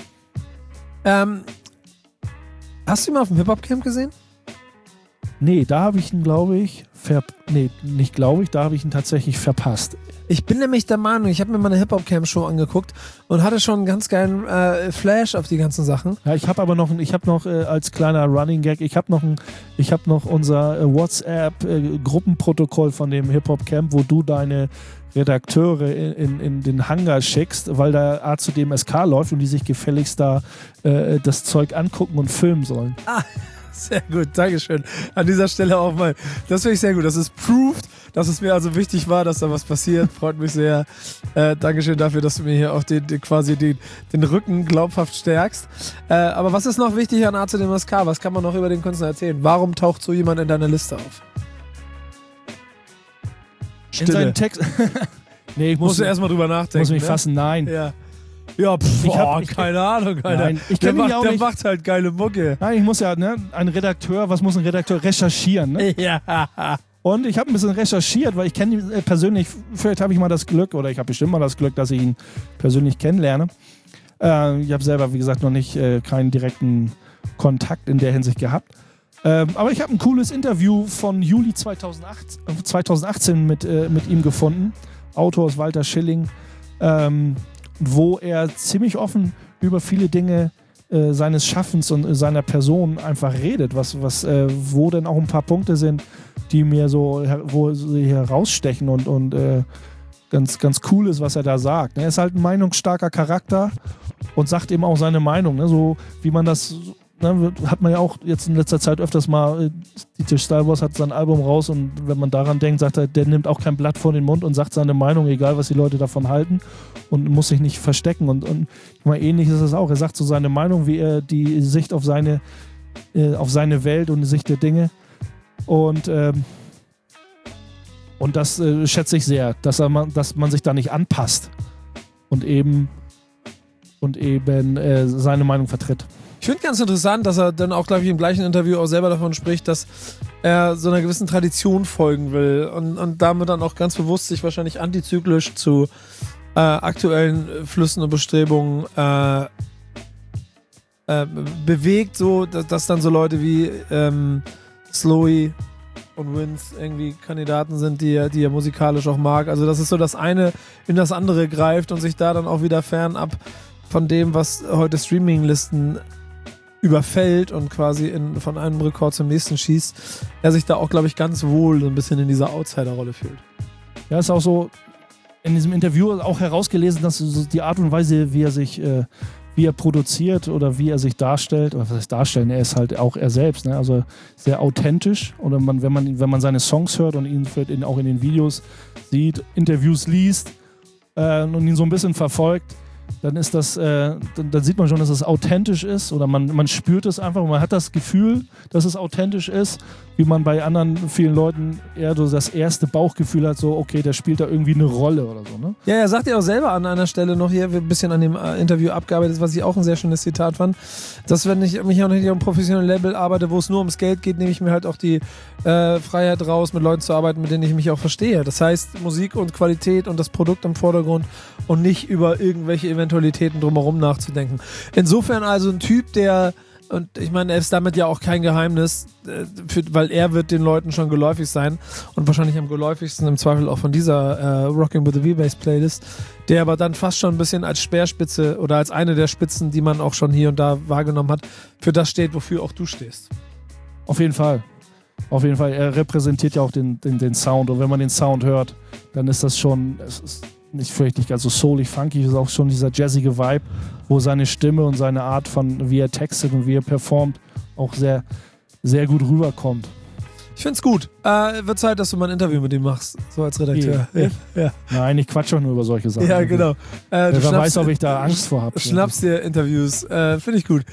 B: Hast du ihn mal auf dem Hip-Hop-Camp gesehen?
C: Nee, da habe ich ihn, glaube ich, da habe ich ihn tatsächlich verpasst.
B: Ich bin nämlich der Meinung, ich habe mir mal eine Hip-Hop-Camp-Show angeguckt und hatte schon einen ganz geilen Flash auf die ganzen Sachen.
C: Ja, ich habe noch als kleiner Running Gag, ich habe noch unser WhatsApp-Gruppenprotokoll von dem Hip-Hop-Camp, wo du deine Redakteure in den Hangar schickst, weil da A zu dem SK läuft und die sich gefälligst da das Zeug angucken und filmen sollen.
B: Ah, sehr gut, Dankeschön. An dieser Stelle auch mal. Das finde ich sehr gut. Das ist proved, dass es mir also wichtig war, dass da was passiert. Freut mich sehr. Dankeschön dafür, dass du mir hier auch den Rücken glaubhaft stärkst. Aber was ist noch wichtig an A zu dem SK? Was kann man noch über den Künstler erzählen? Warum taucht so jemand in deiner Liste auf?
C: Stille. In seinen Text. Nee,
B: musst du erstmal drüber nachdenken.
C: Muss mich fassen, nein.
B: Ja, keine Ahnung, Alter.
C: Nein,
B: der macht halt geile Mucke.
C: Nein, ich muss ja, ne, was muss ein Redakteur recherchieren, ne?
B: Ja.
C: Und ich habe ein bisschen recherchiert, weil ich kenne ihn persönlich, vielleicht habe ich mal das Glück, oder ich habe bestimmt mal das Glück, dass ich ihn persönlich kennenlerne. Ich habe selber, wie gesagt, noch nicht keinen direkten Kontakt in der Hinsicht gehabt. Aber ich habe ein cooles Interview von Juli 2018 mit ihm gefunden. Autor ist Walter Schilling. Wo er ziemlich offen über viele Dinge seines Schaffens und seiner Person einfach redet, wo dann auch ein paar Punkte sind, die mir wo sie herausstechen und ganz, ganz cool ist, was er da sagt. Er ist halt ein meinungsstarker Charakter und sagt eben auch seine Meinung, ne? So wie man das, ne, hat man ja auch jetzt in letzter Zeit öfters mal, DJ Style Wars hat sein Album raus und wenn man daran denkt, sagt er, der nimmt auch kein Blatt vor den Mund und sagt seine Meinung, egal was die Leute davon halten und muss sich nicht verstecken und mal ähnlich ist es auch. Er sagt so seine Meinung, wie er die Sicht auf seine Welt und die Sicht der Dinge und das schätze ich sehr, dass man sich da nicht anpasst und eben seine Meinung vertritt.
B: Ich finde ganz interessant, dass er dann auch, glaube ich, im gleichen Interview auch selber davon spricht, dass er so einer gewissen Tradition folgen will und damit dann auch ganz bewusst sich wahrscheinlich antizyklisch zu aktuellen Flüssen und Bestrebungen bewegt, so dass dann so Leute wie Slowy und Vince irgendwie Kandidaten sind, die er musikalisch auch mag. Also dass es so das eine in das andere greift und sich da dann auch wieder fernab von dem, was heute Streaminglisten überfällt und quasi von einem Rekord zum nächsten schießt, er sich da auch, glaube ich, ganz wohl so ein bisschen in dieser Outsider-Rolle fühlt.
C: Ja, ist auch so in diesem Interview auch herausgelesen, dass so die Art und Weise, wie er produziert oder wie er sich darstellt, oder was heißt darstellen, er ist halt auch er selbst, ne? Also sehr authentisch und wenn man seine Songs hört und ihn vielleicht auch in den Videos sieht, Interviews liest und ihn so ein bisschen verfolgt, dann ist das, dann sieht man schon, dass es authentisch ist oder man spürt es einfach und man hat das Gefühl, dass es authentisch ist, wie man bei anderen vielen Leuten eher so das erste Bauchgefühl hat, so okay, der spielt da irgendwie eine Rolle oder so, ne?
B: Ja, er sagt ja auch selber an einer Stelle noch hier, ein bisschen an dem Interview abgearbeitet, was ich auch ein sehr schönes Zitat fand, dass wenn ich mich auch nicht auf einem professionellen Label arbeite, wo es nur ums Geld geht, nehme ich mir halt auch die Freiheit raus, mit Leuten zu arbeiten, mit denen ich mich auch verstehe. Das heißt, Musik und Qualität und das Produkt im Vordergrund und nicht über irgendwelche Eventualitäten drumherum nachzudenken. Insofern also ein Typ, der, und ich meine, er ist damit ja auch kein Geheimnis, weil er wird den Leuten schon geläufig sein und wahrscheinlich am geläufigsten im Zweifel auch von dieser Rocking with the V-Bass Playlist, der aber dann fast schon ein bisschen als Speerspitze oder als eine der Spitzen, die man auch schon hier und da wahrgenommen hat, für das steht, wofür auch du stehst.
C: Auf jeden Fall. Auf jeden Fall. Er repräsentiert ja auch den Sound und wenn man den Sound hört, dann ist das schon, es ist vielleicht nicht ganz so soulig, funky, ist auch schon dieser jazzige Vibe, wo seine Stimme und seine Art von, wie er textet und wie er performt, auch sehr, sehr gut rüberkommt.
B: Ich find's gut. Wird Zeit, dass du mal ein Interview mit ihm machst, so als Redakteur. Ja.
C: Nein, ich quatsch doch nur über solche Sachen.
B: Ja, genau.
C: Wer weiß, ob ich da Angst vor habe.
B: Schnappst dir Interviews. Finde ich gut.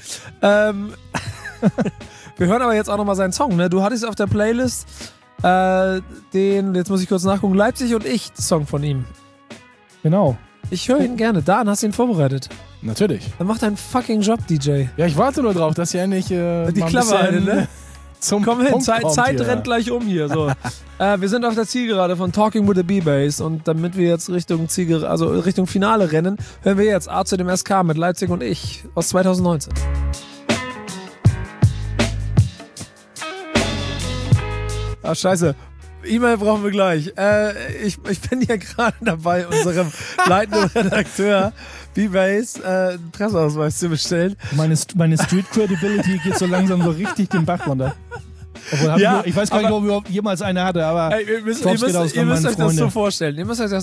B: Wir hören aber jetzt auch nochmal seinen Song, ne? Du hattest auf der Playlist jetzt muss ich kurz nachgucken, Leipzig und ich, Song von ihm.
C: Genau.
B: Ich höre ihn gerne. Dan, hast du ihn vorbereitet?
A: Natürlich.
B: Dann mach deinen fucking Job, DJ.
A: Ja, ich warte nur drauf, dass ihr endlich
B: die Klappe halten, ne?
A: Komm hin,
B: Zeit rennt gleich um hier. So. Wir sind auf der Zielgerade von Talking with the B-Bass und damit wir jetzt Richtung Finale rennen, hören wir jetzt A zu dem SK mit Leipzig und ich aus 2019. Ah, scheiße. E-Mail brauchen wir gleich. Ich bin hier gerade dabei, unserem leitenden Redakteur B-Bass einen Presseausweis zu bestellen.
C: Meine Street Credibility geht so langsam so richtig den Bach runter. Obwohl, ich weiß gar nicht, ob ich überhaupt jemals eine hatte, aber
B: ihr müsst euch das so vorstellen.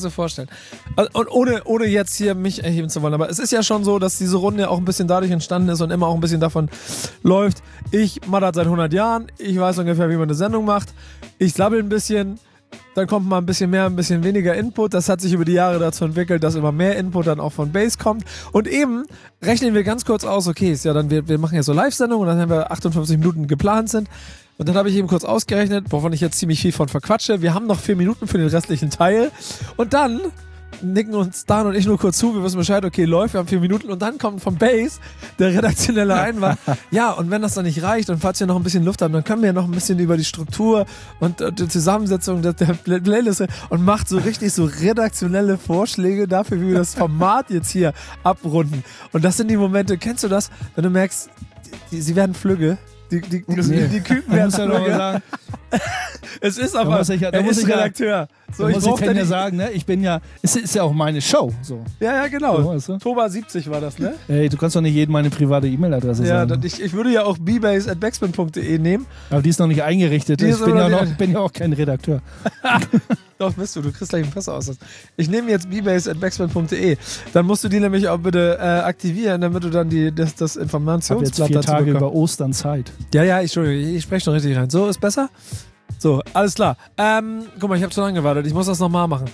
B: Und ohne jetzt hier mich erheben zu wollen, aber es ist ja schon so, dass diese Runde auch ein bisschen dadurch entstanden ist und immer auch ein bisschen davon läuft. Ich mache das seit 100 Jahren, ich weiß ungefähr, wie man eine Sendung macht. Ich sabbel ein bisschen, dann kommt mal ein bisschen mehr, ein bisschen weniger Input. Das hat sich über die Jahre dazu entwickelt, dass immer mehr Input dann auch von Bass kommt. Und eben rechnen wir ganz kurz aus, okay, ist ja dann, wir machen ja so Live-Sendungen und dann haben wir 58 Minuten geplant sind. Und dann habe ich eben kurz ausgerechnet, wovon ich jetzt ziemlich viel von verquatsche. Wir haben noch 4 Minuten für den restlichen Teil. Und dann nicken uns Dan und ich nur kurz zu. Wir wissen Bescheid, okay, läuft, wir haben 4 Minuten. Und dann kommt vom Bass der redaktionelle Einwand. Ja, und wenn das dann nicht reicht und falls wir noch ein bisschen Luft haben, dann können wir noch ein bisschen über die Struktur und die Zusammensetzung der Playlist und macht so richtig so redaktionelle Vorschläge dafür, wie wir das Format jetzt hier abrunden. Und das sind die Momente, kennst du das, wenn du merkst, sie werden flügge? Die Küken werden sagen. Es ist aber, er ist Redakteur.
C: So, ich kann ja sagen, ne? Es ist ja auch meine Show. So.
B: Ja, genau.
C: So, weißt du?
B: Toba 70 war das, ne?
C: Ey, du kannst doch nicht jedem meine private E-Mail-Adresse sagen.
B: Ja, ich würde ja auch bbase@backspin.de nehmen.
C: Aber die ist noch nicht eingerichtet. Ich bin ja auch kein Redakteur.
B: Doch, bist du. Du kriegst gleich einen Presseausweis. Ich nehme jetzt bbase@backspin.de. Dann musst du die nämlich auch bitte aktivieren, damit du dann das Informationsblatt
C: dazu bekommst. 4 Tage über Ostern Zeit.
B: Ja, ich spreche schon richtig rein. So, ist besser? So, alles klar. Guck mal, ich habe zu lange gewartet. Ich muss das nochmal machen.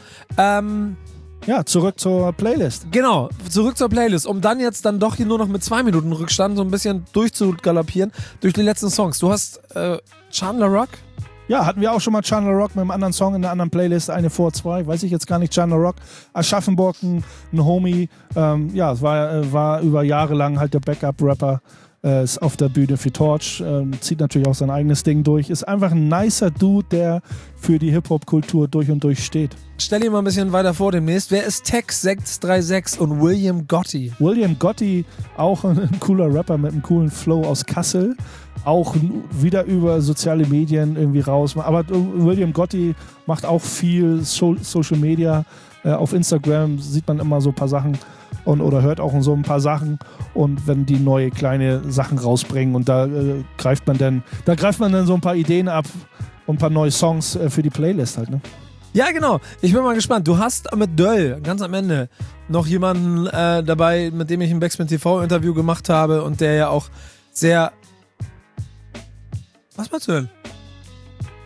C: Ja, zurück zur Playlist.
B: Genau, zurück zur Playlist, um dann jetzt dann doch hier nur noch mit 2 Minuten Rückstand so ein bisschen durchzugaloppieren durch die letzten Songs. Du hast Chandler Rock?
C: Ja, hatten wir auch schon mal Chandler Rock mit einem anderen Song in einer anderen Playlist, eine vor 2, weiß ich jetzt gar nicht, Chandler Rock. Aschaffenburg, ein Homie, es war über Jahre lang halt der Backup-Rapper, ist auf der Bühne für Torch, zieht natürlich auch sein eigenes Ding durch, ist einfach ein nicer Dude, der für die Hip-Hop-Kultur durch und durch steht.
B: Stell ihn mal ein bisschen weiter vor demnächst. Wer ist Tex 636 und William Gotti?
C: William Gotti, auch ein cooler Rapper mit einem coolen Flow aus Kassel. Auch wieder über soziale Medien irgendwie raus. Aber William Gotti macht auch viel Social Media. Auf Instagram sieht man immer so ein paar Sachen oder hört auch so ein paar Sachen. Und wenn die neue kleine Sachen rausbringen und da greift man dann so ein paar Ideen ab und ein paar neue Songs für die Playlist halt, ne?
B: Ja, genau. Ich bin mal gespannt. Du hast mit Döll ganz am Ende noch jemanden dabei, mit dem ich ein Backspin TV Interview gemacht habe und der ja auch sehr... Was meinst du denn?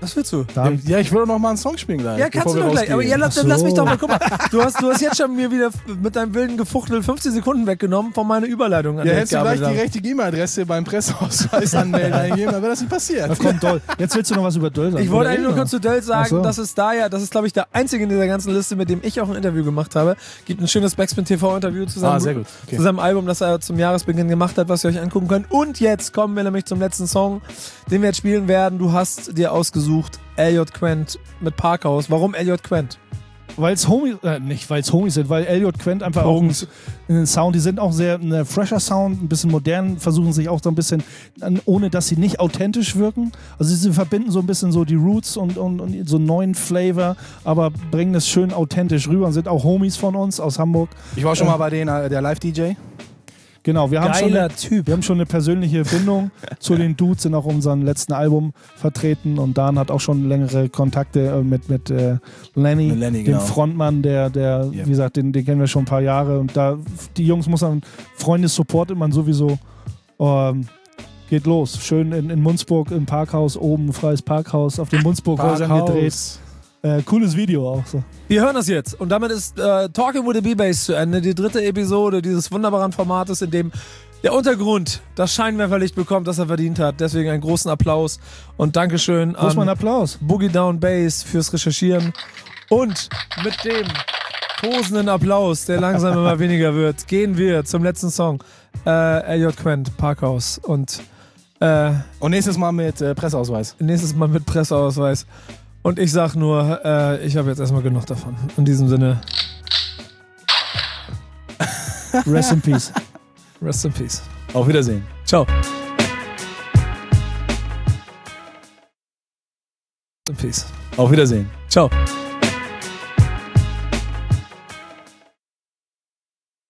B: Was willst du?
A: Ja, ich will doch noch mal einen Song spielen gleich.
B: Ja, kannst du doch gleich. Aber ja, dann lass mich doch mal. Guck mal, du hast jetzt schon mir wieder mit deinem wilden Gefuchtel 15 Sekunden weggenommen von meiner Überleitung.
A: Ja, hättest du gleich die richtige E-Mail-Adresse beim Presseausweis anmelden eingeben, dann wäre das nicht passiert.
C: Da kommt Döll. Jetzt willst du noch was über Döll sagen.
B: Ich wollte eigentlich nur kurz zu Döll sagen, das ist glaube ich, der einzige in dieser ganzen Liste, mit dem ich auch ein Interview gemacht habe. Gibt ein schönes Backspin TV-Interview zu seinem Album, das er zum Jahresbeginn gemacht hat, was ihr euch angucken könnt. Und jetzt kommen wir nämlich zum letzten Song, den wir jetzt spielen werden. Du hast dir ausgesucht Elliot Quent mit Parkhaus. Warum Elliot Quent?
C: Weil es Homies, nicht weil es Homies sind, weil Elliot Quent einfach auch einen Sound, die sind auch sehr ein fresher Sound, ein bisschen modern, versuchen sich auch so ein bisschen, ohne dass sie nicht authentisch wirken. Also sie verbinden so ein bisschen so die Roots und so einen neuen Flavor, aber bringen das schön authentisch rüber und sind auch Homies von uns aus Hamburg.
A: Ich war schon mal bei denen, der Live-DJ.
C: Genau, wir haben schon eine persönliche Bindung zu den Dudes, sind auch unserem letzten Album vertreten und Dan hat auch schon längere Kontakte mit Lenny, dem Frontmann, der wie gesagt, den kennen wir schon ein paar Jahre und da die Jungs muss man, Freunde supportet man sowieso. Geht los, schön in Munzburg im Parkhaus oben, freies Parkhaus, auf dem Munzburg-Häusern gedreht. Cooles Video auch so.
B: Wir hören das jetzt und damit ist Talking with the B-Bass zu Ende, die 3. Episode dieses wunderbaren Formates, in dem der Untergrund das Scheinwerferlicht bekommt, das er verdient hat. Deswegen einen großen Applaus und Dankeschön an Boogie Down Bass fürs Recherchieren und mit dem tosenden Applaus, der langsam immer weniger wird, gehen wir zum letzten Song. Elliot Quent, Parkhaus und
A: nächstes Mal mit Presseausweis.
B: Und ich sag nur, ich habe jetzt erstmal genug davon. In diesem Sinne.
C: Rest in Peace.
B: Rest in Peace.
A: Auf Wiedersehen.
B: Ciao. In Peace.
A: Auf Wiedersehen.
B: Ciao.